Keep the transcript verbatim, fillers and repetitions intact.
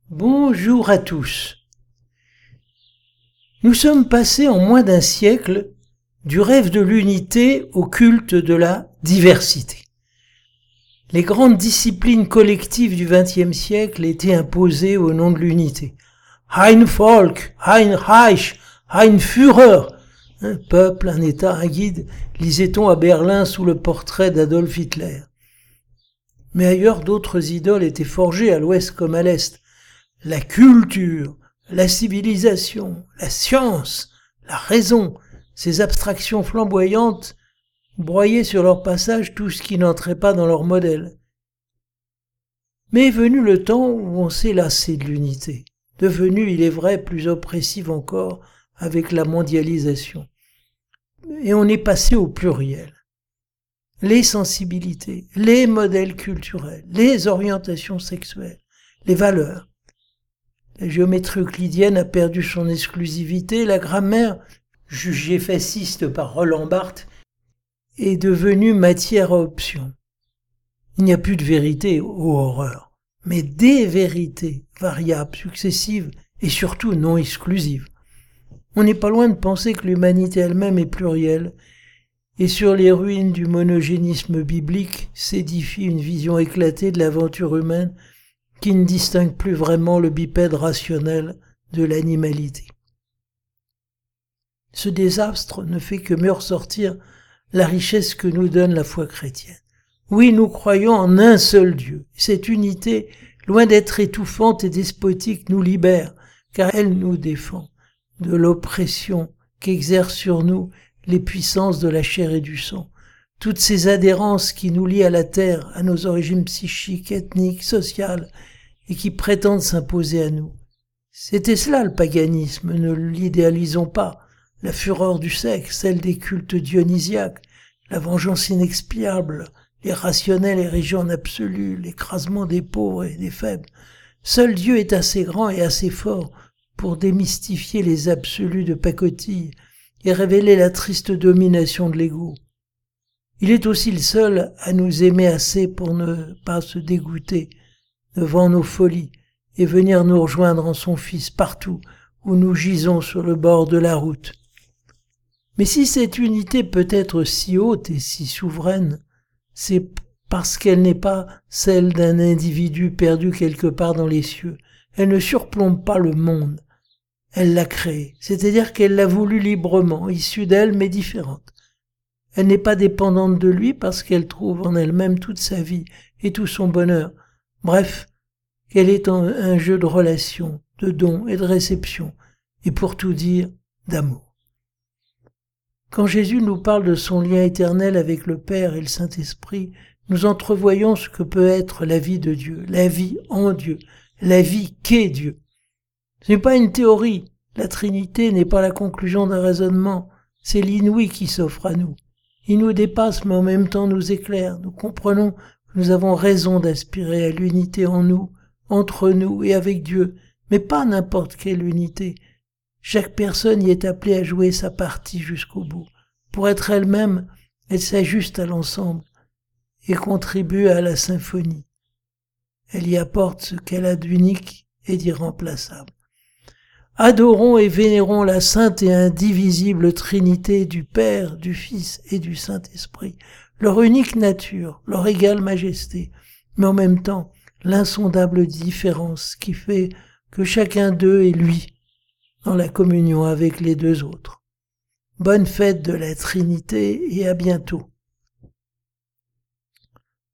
Bonjour à tous. Nous sommes passés en moins d'un siècle du rêve de l'unité au culte de la diversité. Les grandes disciplines collectives du vingtième siècle étaient imposées au nom de l'unité. Ein Volk, ein Reich, ein Führer. Un peuple, un État, un guide, lisait-on à Berlin sous le portrait d'Adolf Hitler. Mais ailleurs, d'autres idoles étaient forgées à l'ouest comme à l'est. La culture, la civilisation, la science, la raison, ces abstractions flamboyantes broyaient sur leur passage tout ce qui n'entrait pas dans leur modèle. Mais est venu le temps où on s'est lassé de l'unité, devenue, il est vrai, plus oppressive encore avec la mondialisation. Et on est passé au pluriel. Les sensibilités, les modèles culturels, les orientations sexuelles, les valeurs. La géométrie euclidienne a perdu son exclusivité, la grammaire, jugée fasciste par Roland Barthes, est devenue matière à option. Il n'y a plus de vérité, ô horreur, mais des vérités variables, successives et surtout non exclusives. On n'est pas loin de penser que l'humanité elle-même est plurielle, et sur les ruines du monogénisme biblique s'édifie une vision éclatée de l'aventure humaine qui ne distingue plus vraiment le bipède rationnel de l'animalité. Ce désastre ne fait que mieux ressortir la richesse que nous donne la foi chrétienne. Oui, nous croyons en un seul Dieu. Cette unité, loin d'être étouffante et despotique, nous libère, car elle nous défend de l'oppression qu'exercent sur nous les puissances de la chair et du sang. Toutes ces adhérences qui nous lient à la terre, à nos origines psychiques, ethniques, sociales, et qui prétendent s'imposer à nous. C'était cela le paganisme, ne l'idéalisons pas. La fureur du sexe, celle des cultes dionysiaques, la vengeance inexpiable, les rationnels érigés en absolu, l'écrasement des pauvres et des faibles. Seul Dieu est assez grand et assez fort pour démystifier les absolus de pacotille et révéler la triste domination de l'ego. Il est aussi le seul à nous aimer assez pour ne pas se dégoûter devant nos folies et venir nous rejoindre en son Fils partout où nous gisons sur le bord de la route. Mais si cette unité peut être si haute et si souveraine, c'est parce qu'elle n'est pas celle d'un individu perdu quelque part dans les cieux. Elle ne surplombe pas le monde. Elle l'a créé, c'est-à-dire qu'elle l'a voulu librement, issue d'elle mais différente. Elle n'est pas dépendante de lui parce qu'elle trouve en elle-même toute sa vie et tout son bonheur. Bref, qu'elle est un jeu de relations, de dons et de réception, et pour tout dire, d'amour. Quand Jésus nous parle de son lien éternel avec le Père et le Saint-Esprit, nous entrevoyons ce que peut être la vie de Dieu, la vie en Dieu, la vie qu'est Dieu. Ce n'est pas une théorie, la Trinité n'est pas la conclusion d'un raisonnement, c'est l'inouï qui s'offre à nous. Il nous dépasse mais en même temps nous éclaire, nous comprenons que nous avons raison d'aspirer à l'unité en nous, entre nous et avec Dieu, mais pas n'importe quelle unité. Chaque personne y est appelée à jouer sa partie jusqu'au bout. Pour être elle-même, elle s'ajuste à l'ensemble et contribue à la symphonie. Elle y apporte ce qu'elle a d'unique et d'irremplaçable. Adorons et vénérons la sainte et indivisible Trinité du Père, du Fils et du Saint-Esprit, leur unique nature, leur égale majesté, mais en même temps l'insondable différence qui fait que chacun d'eux est lui, dans la communion avec les deux autres. Bonne fête de la Trinité et à bientôt.